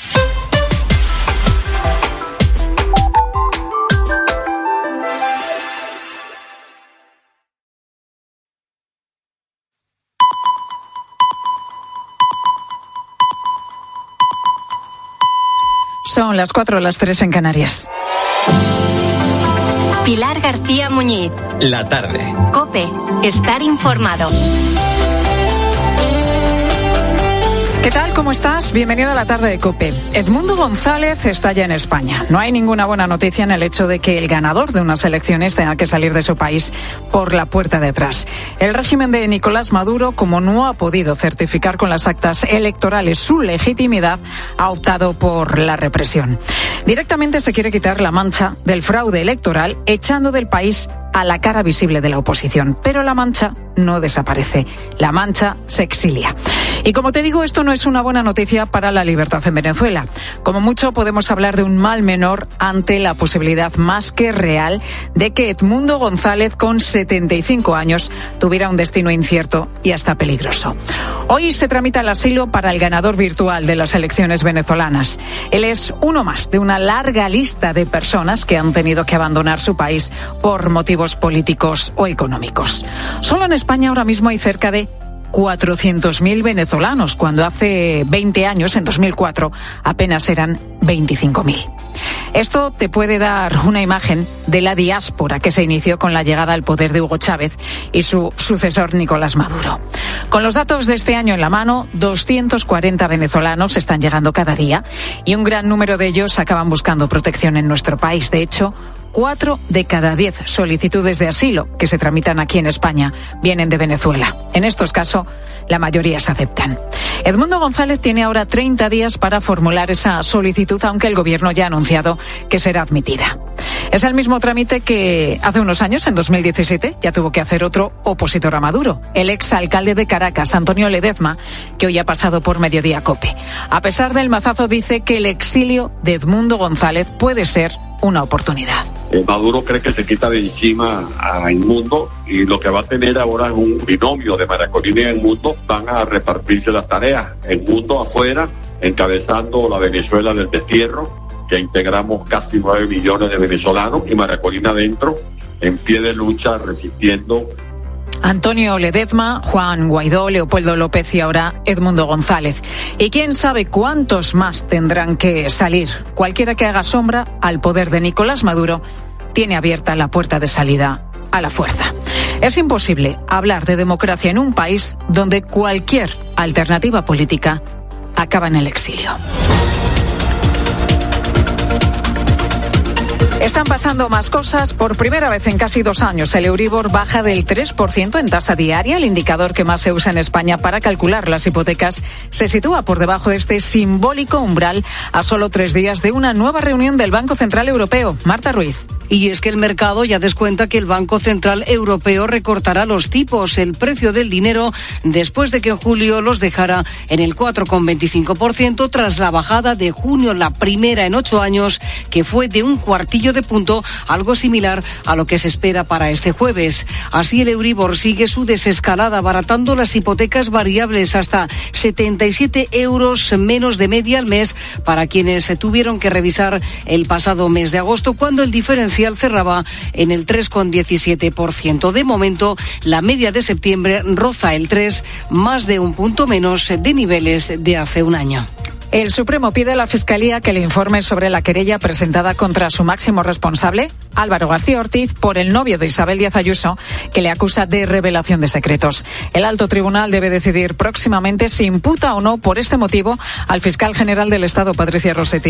Son las cuatro, las tres en Canarias. Pilar García Muñiz. La tarde. COPE. Estar informado. ¿Qué tal? ¿Cómo estás? Bienvenido a la tarde de COPE. Edmundo González está ya en España. No hay ninguna buena noticia en el hecho de que el ganador de unas elecciones tenga que salir de su país por la puerta de atrás. El régimen de Nicolás Maduro, como no ha podido certificar con las actas electorales su legitimidad, ha optado por la represión. Directamente se quiere quitar la mancha del fraude electoral, echando del país a la cara visible de la oposición. Pero la mancha no desaparece. La mancha se exilia. Y como te digo, esto no es una buena noticia para la libertad en Venezuela. Como mucho podemos hablar de un mal menor ante la posibilidad más que real de que Edmundo González, con setenta y cinco años, tuviera un destino incierto y hasta peligroso. Hoy se tramita el asilo para el ganador virtual de las elecciones venezolanas. Él es uno más de una larga lista de personas que han tenido que abandonar su país por motivos políticos o económicos. Solo en España ahora mismo hay cerca de cuatrocientos mil venezolanos, cuando hace veinte años, en dos mil cuatro, apenas eran veinticinco mil. Esto te puede dar una imagen de la diáspora que se inició con la llegada al poder de Hugo Chávez y su sucesor Nicolás Maduro. Con los datos de este año en la mano, doscientos cuarenta venezolanos están llegando cada día y un gran número de ellos acaban buscando protección en nuestro país. De hecho, Cuatro de cada diez solicitudes de asilo que se tramitan aquí en España vienen de Venezuela. En estos casos, la mayoría se aceptan. Edmundo González tiene ahora treinta días para formular esa solicitud, aunque el gobierno ya ha anunciado que será admitida. Es el mismo trámite que hace unos años, en dos mil diecisiete, ya tuvo que hacer otro opositor a Maduro, el exalcalde de Caracas, Antonio Ledezma, que hoy ha pasado por Mediodía COPE. A pesar del mazazo, dice que el exilio de Edmundo González puede ser una oportunidad. Eh, Maduro cree que se quita de encima a Edmundo y lo que va a tener ahora es un binomio de María Corina y Edmundo. Van a repartirse las tareas. Edmundo afuera, encabezando la Venezuela del destierro, que integramos casi nueve millones de venezolanos, y María Corina adentro, en pie de lucha, resistiendo. Antonio Ledezma, Juan Guaidó, Leopoldo López y ahora Edmundo González. Y quién sabe cuántos más tendrán que salir. Cualquiera que haga sombra al poder de Nicolás Maduro tiene abierta la puerta de salida a la fuerza. Es imposible hablar de democracia en un país donde cualquier alternativa política acaba en el exilio. Están pasando más cosas. Por primera vez en casi dos años, el Euribor baja del tres por ciento en tasa diaria. El indicador que más se usa en España para calcular las hipotecas se sitúa por debajo de este simbólico umbral a solo tres días de una nueva reunión del Banco Central Europeo. Marta Ruiz. Y es que el mercado ya descuenta que el Banco Central Europeo recortará los tipos, el precio del dinero, después de que en julio los dejara en el cuatro coma veinticinco por ciento tras la bajada de junio, la primera en ocho años, que fue de un cuartillo de punto, algo similar a lo que se espera para este jueves. Así el Euribor sigue su desescalada, abaratando las hipotecas variables hasta setenta y siete euros menos de media al mes para quienes se tuvieron que revisar el pasado mes de agosto, cuando el diferencial cerraba en el tres coma diecisiete por ciento. De momento, la media de septiembre roza el tres, más de un punto menos de niveles de hace un año. El Supremo pide a la Fiscalía que le informe sobre la querella presentada contra su máximo responsable, Álvaro García Ortiz, por el novio de Isabel Díaz Ayuso, que le acusa de revelación de secretos. El alto tribunal debe decidir próximamente si imputa o no por este motivo al fiscal general del Estado, Patricia Rossetti.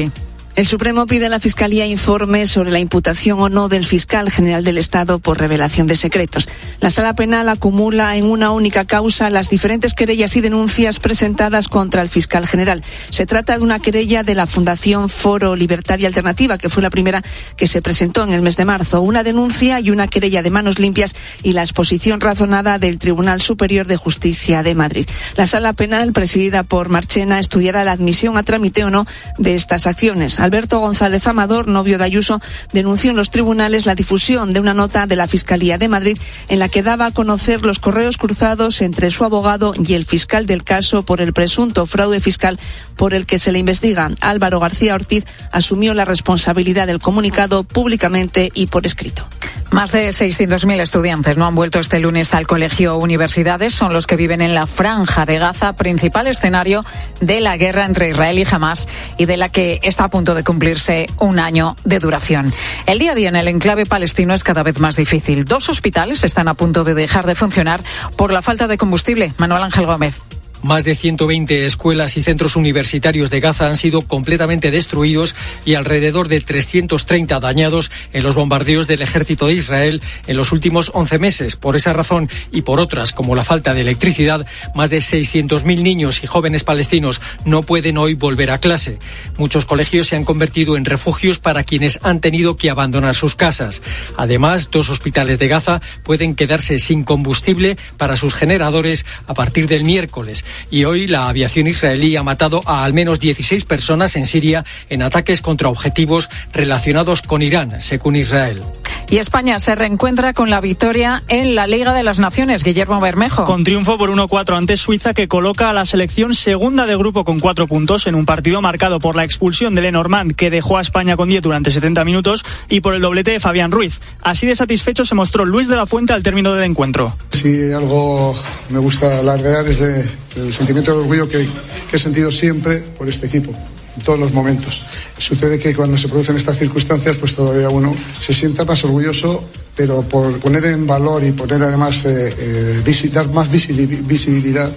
El Supremo pide a la Fiscalía informes sobre la imputación o no del fiscal general del Estado por revelación de secretos. La Sala Penal acumula en una única causa las diferentes querellas y denuncias presentadas contra el fiscal general. Se trata de una querella de la Fundación Foro Libertad y Alternativa, que fue la primera que se presentó en el mes de marzo. Una denuncia y una querella de manos limpias y la exposición razonada del Tribunal Superior de Justicia de Madrid. La Sala Penal, presidida por Marchena, estudiará la admisión a trámite o no de estas acciones. Alberto González Amador, novio de Ayuso, denunció en los tribunales la difusión de una nota de la Fiscalía de Madrid en la que daba a conocer los correos cruzados entre su abogado y el fiscal del caso por el presunto fraude fiscal por el que se le investiga. Álvaro García Ortiz asumió la responsabilidad del comunicado públicamente y por escrito. Más de seiscientos mil estudiantes no han vuelto este lunes al colegio o universidades. Son los que viven en la Franja de Gaza, principal escenario de la guerra entre Israel y Hamás y de la que está a punto de cumplirse un año de duración. El día a día en el enclave palestino es cada vez más difícil. Dos hospitales están a punto de dejar de funcionar por la falta de combustible. Manuel Ángel Gómez. Más de ciento veinte escuelas y centros universitarios de Gaza han sido completamente destruidos y alrededor de trescientos treinta dañados en los bombardeos del ejército de Israel en los últimos once meses. Por esa razón y por otras, como la falta de electricidad, más de seiscientos mil niños y jóvenes palestinos no pueden hoy volver a clase. Muchos colegios se han convertido en refugios para quienes han tenido que abandonar sus casas. Además, dos hospitales de Gaza pueden quedarse sin combustible para sus generadores a partir del miércoles. Y hoy la aviación israelí ha matado a al menos dieciséis personas en Siria en ataques contra objetivos relacionados con Irán, según Israel. Y España se reencuentra con la victoria en la Liga de las Naciones. Guillermo Bermejo. Con triunfo por uno cuatro ante Suiza, que coloca a la selección segunda de grupo con cuatro puntos en un partido marcado por la expulsión de Lenormand, que dejó a España con diez durante setenta minutos, y por el doblete de Fabián Ruiz. Así de satisfecho se mostró Luis de la Fuente al término del encuentro. Si algo me gusta alardear es de, del sentimiento de orgullo que, que he sentido siempre por este equipo, en todos los momentos. Sucede que cuando se producen estas circunstancias, pues todavía uno se sienta más orgulloso, pero por poner en valor y poner además, eh, eh, dar más visibilidad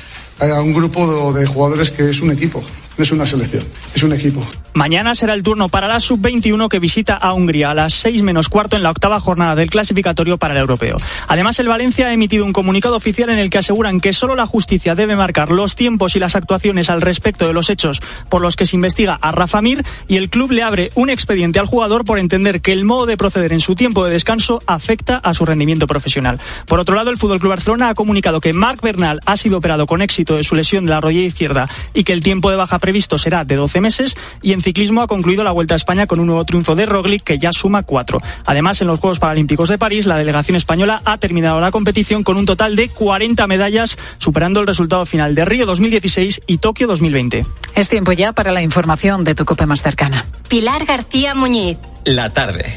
a un grupo de jugadores que es un equipo, no es una selección, es un equipo. Mañana será el turno para la sub veintiuno, que visita a Hungría a las seis menos cuarto en la octava jornada del clasificatorio para el europeo. Además, el Valencia ha emitido un comunicado oficial en el que aseguran que solo la justicia debe marcar los tiempos y las actuaciones al respecto de los hechos por los que se investiga a Rafa Mir, y el club le abre un expediente al jugador por entender que el modo de proceder en su tiempo de descanso afecta a su rendimiento profesional. Por otro lado, el F C Barcelona ha comunicado que Marc Bernal ha sido operado con éxito de su lesión de la rodilla izquierda y que el tiempo de baja previsto será de doce meses, y en ciclismo ha concluido la Vuelta a España con un nuevo triunfo de Roglic, que ya suma cuatro. Además, en los Juegos Paralímpicos de París, la delegación española ha terminado la competición con un total de cuarenta medallas, superando el resultado final de Río dos mil dieciséis y Tokio dos mil veinte. Es tiempo ya para la información de tu COPE más cercana. Pilar García Muñiz. La tarde.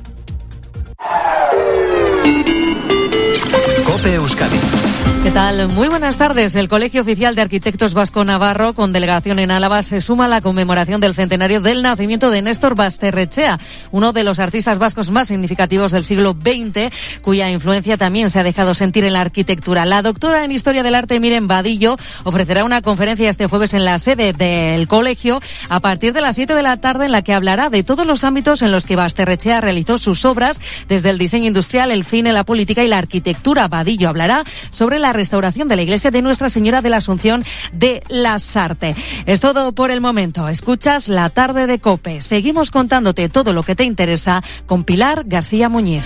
COPE Euskadi. ¿Qué tal? Muy buenas tardes. El Colegio Oficial de Arquitectos Vasco-Navarro, con delegación en Álava, se suma a la conmemoración del centenario del nacimiento de Néstor Basterrechea, uno de los artistas vascos más significativos del siglo veinte, cuya influencia también se ha dejado sentir en la arquitectura. La doctora en Historia del Arte, Miren Vadillo, ofrecerá una conferencia este jueves en la sede del colegio a partir de las siete de la tarde, en la que hablará de todos los ámbitos en los que Basterrechea realizó sus obras, desde el diseño industrial, el cine, la política y la arquitectura. Vadillo hablará sobre la restauración de la iglesia de Nuestra Señora de la Asunción de la Sarte. Es todo por el momento. Escuchas La Tarde de COPE. Seguimos contándote todo lo que te interesa con Pilar García Muñiz.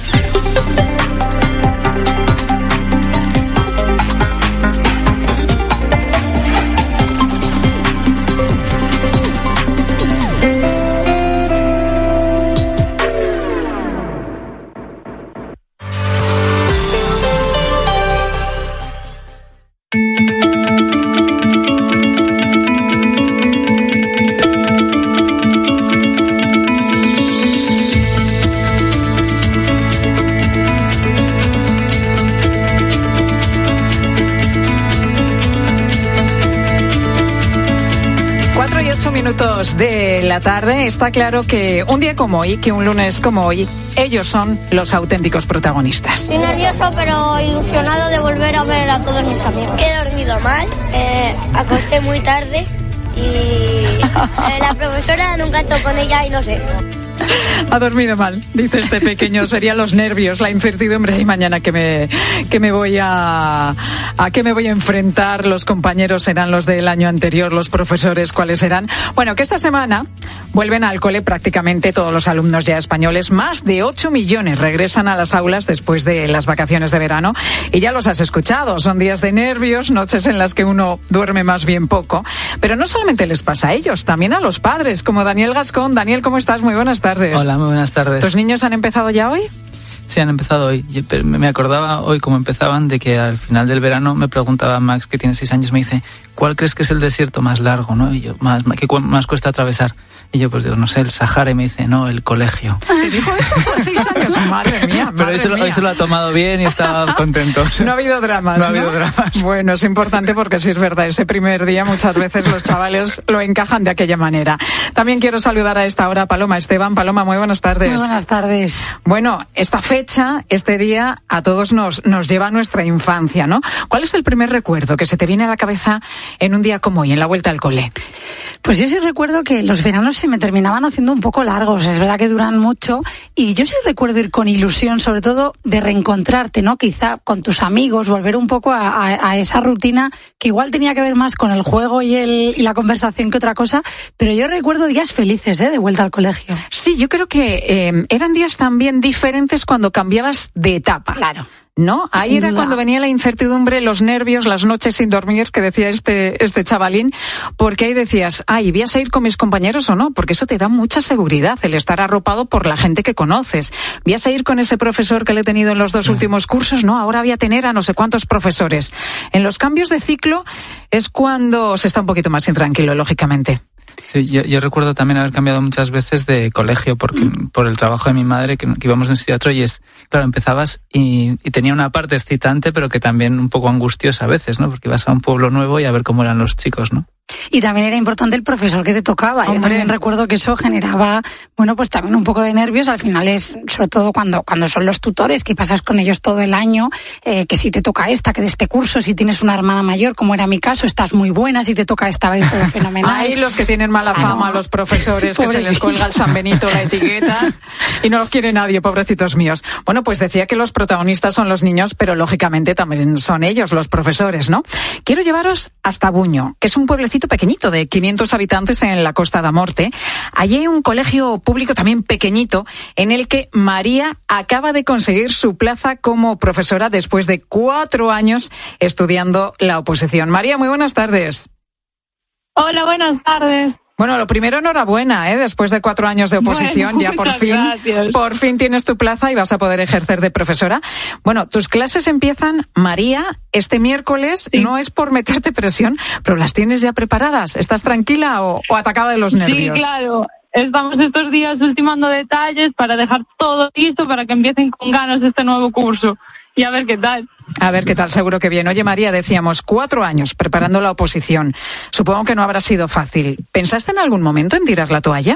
Minutos de la tarde. Está claro que un día como hoy, que un lunes como hoy, ellos son los auténticos protagonistas. Estoy nervioso, pero ilusionado de volver a ver a todos mis amigos. He dormido mal, eh, acosté muy tarde y eh, la profesora nunca entró con ella y no sé. Ha dormido mal, dice este pequeño. Serían los nervios, la incertidumbre. Y mañana que me que me voy a a qué me voy a enfrentar. Los compañeros serán los del año anterior, los profesores cuáles serán. Bueno, que esta semana vuelven al cole prácticamente todos los alumnos ya españoles. Más de ocho millones regresan a las aulas después de las vacaciones de verano. Y ya los has escuchado, son días de nervios, noches en las que uno duerme más bien poco. Pero no solamente les pasa a ellos, también a los padres, como Daniel Gascón. Daniel, ¿cómo estás? Muy buenas tardes. Hola, muy buenas tardes. ¿Tus niños han empezado ya hoy? Sí, han empezado hoy. Yo me acordaba hoy cómo empezaban de que al final del verano me preguntaba Max, que tiene seis años, me dice, ¿cuál crees que es el desierto más largo, no? Y yo, más, ¿qué más cuesta atravesar? Y yo, pues digo, no sé, el Sahara. Y me dice, no, el colegio. ¿Te dijo eso con seis años? Madre mía, madre Pero hoy se, lo, hoy se lo ha tomado bien y está contento. No ha habido dramas, No ha ¿no? habido dramas. Bueno, es importante porque sí es verdad, ese primer día muchas veces los chavales lo encajan de aquella manera. También quiero saludar a esta hora a Paloma Esteban. Paloma, muy buenas tardes. Muy buenas tardes. Bueno, esta fecha, este día, a todos nos, nos lleva a nuestra infancia, ¿no? ¿Cuál es el primer recuerdo que se te viene a la cabeza en un día como hoy, en la vuelta al cole? Pues yo sí recuerdo que los veranos se me terminaban haciendo un poco largos, es verdad que duran mucho, y yo sí recuerdo ir con ilusión, sobre todo de reencontrarte, ¿no? Quizá con tus amigos, volver un poco a, a, a esa rutina que igual tenía que ver más con el juego y, el, y la conversación que otra cosa, pero yo recuerdo días felices, ¿eh? De vuelta al colegio. Sí, yo creo que eh, eran días también diferentes cuando cambiabas de etapa. Claro. ¿No? Ahí era cuando venía la incertidumbre, los nervios, las noches sin dormir, que decía este, este chavalín, porque ahí decías, ay, ¿voy a seguir con mis compañeros o no? Porque eso te da mucha seguridad, el estar arropado por la gente que conoces. ¿Voy a seguir con ese profesor que le he tenido en los dos últimos cursos? No, ahora voy a tener a no sé cuántos profesores. En los cambios de ciclo es cuando se está un poquito más intranquilo, lógicamente. Sí, yo, yo recuerdo también haber cambiado muchas veces de colegio porque por el trabajo de mi madre, que, que íbamos en ese teatro, y es, claro, empezabas y, y tenía una parte excitante, pero que también un poco angustiosa a veces, ¿no? Porque ibas a un pueblo nuevo y a ver cómo eran los chicos, ¿no? Y también era importante el profesor que te tocaba. Yo también recuerdo que eso generaba, bueno, pues también un poco de nervios. Al final es, sobre todo cuando, cuando son los tutores, que pasas con ellos todo el año, eh, que si te toca esta, que de este curso, si tienes una hermana mayor, como era mi caso, estás muy buena, si te toca esta, va a ir todo fenomenal. Ahí los que tienen mala fama, ah, no. Los profesores, que se les cuelga el San Benito, la etiqueta, y no los quiere nadie, pobrecitos míos. Bueno, pues decía que los protagonistas son los niños, pero lógicamente también son ellos, los profesores, ¿no? Quiero llevaros hasta Buño, que es un pueblecito pequeñito de quinientos habitantes en la Costa da Morte. Allí hay un colegio público también pequeñito en el que María acaba de conseguir su plaza como profesora después de cuatro años estudiando la oposición. María, muy buenas tardes. Hola, buenas tardes. Bueno, lo primero, enhorabuena, ¿eh? Después de cuatro años de oposición, bueno, ya por fin, gracias. por fin tienes tu plaza y vas a poder ejercer de profesora. Bueno, tus clases empiezan, María, este miércoles. Sí. No es por meterte presión, pero las tienes ya preparadas. ¿Estás tranquila o, o atacada de los nervios? Sí, claro. Estamos estos días ultimando detalles para dejar todo listo para que empiecen con ganas este nuevo curso. Y a ver qué tal. A ver qué tal, seguro que bien. Oye, María, decíamos, cuatro años preparando la oposición. Supongo que no habrá sido fácil. ¿Pensaste en algún momento en tirar la toalla?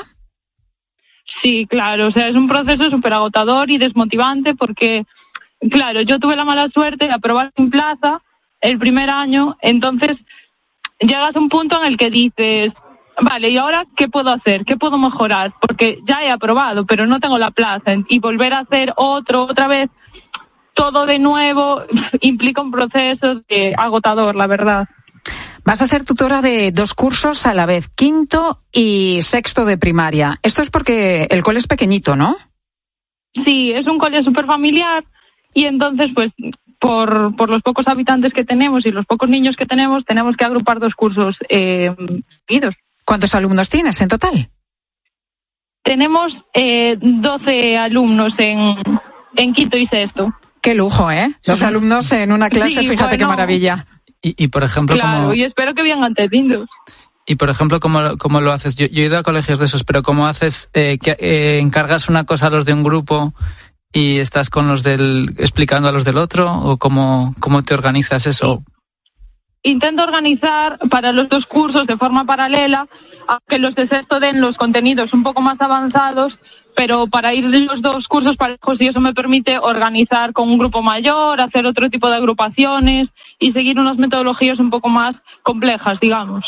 Sí, claro. O sea, es un proceso súper agotador y desmotivante porque, claro, yo tuve la mala suerte de aprobar sin plaza el primer año. Entonces, llegas a un punto en el que dices, vale, ¿y ahora qué puedo hacer? ¿Qué puedo mejorar? Porque ya he aprobado, pero no tengo la plaza. Y volver a hacer otro, otra vez, todo de nuevo, implica un proceso de agotador, la verdad. Vas a ser tutora de dos cursos a la vez, quinto y sexto de primaria. Esto es porque el cole es pequeñito, ¿no? Sí, es un cole súper familiar y entonces, pues, por, por los pocos habitantes que tenemos y los pocos niños que tenemos, tenemos que agrupar dos cursos eh, seguidos. ¿Cuántos alumnos tienes en total? Tenemos eh, doce alumnos en, en quinto y sexto. Qué lujo, ¿eh? Dos sí. alumnos en una clase, sí, fíjate bueno, qué maravilla. Y, y por ejemplo, claro, como... y espero que vengan entendidos. Y por ejemplo, ¿cómo, cómo lo haces? Yo, yo he ido a colegios de esos, pero ¿cómo haces? Eh, que eh, ¿Encargas una cosa a los de un grupo y estás con los del explicando a los del otro? ¿O cómo, cómo te organizas eso? Intento organizar para los dos cursos de forma paralela, aunque los de sexto den los contenidos un poco más avanzados, pero para ir de los dos cursos parejos, y eso me permite organizar con un grupo mayor, hacer otro tipo de agrupaciones y seguir unas metodologías un poco más complejas, digamos.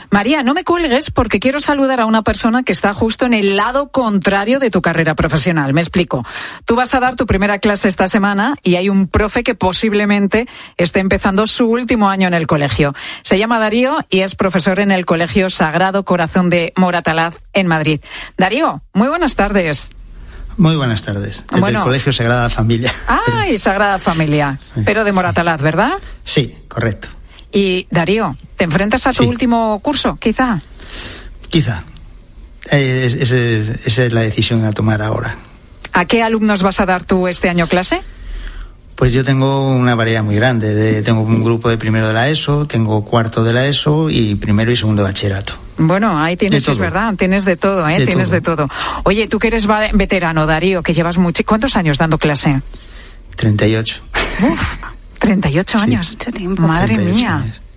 María, no me cuelgues porque quiero saludar a una persona que está justo en el lado contrario de tu carrera profesional. Me explico. Tú vas a dar tu primera clase esta semana y hay un profe que posiblemente esté empezando su último año en el colegio. Se llama Darío y es profesor en el Colegio Sagrado Corazón de Moratalaz en Madrid. Darío, muy buenas tardes. Muy buenas tardes. Desde bueno, el Colegio Sagrada Familia. ¡Ay, Sagrada Familia! Pero de Moratalaz, ¿verdad? Sí, correcto. Y, Darío, ¿te enfrentas a tu sí. último curso, quizá? Quizá. Es, es, es, esa es la decisión a tomar ahora. ¿A qué alumnos vas a dar tú este año clase? Pues yo tengo una variedad muy grande. De, tengo un grupo de primero de la ESO, tengo cuarto de la ESO y primero y segundo de bachillerato. Bueno, ahí tienes, es verdad, tienes de todo, ¿eh? De tienes todo. de todo. Oye, tú que eres veterano, Darío, que llevas mucho... ¿Cuántos años dando clase? treinta y ocho. Uf, treinta y ocho años. Sí. Madre mía. Años.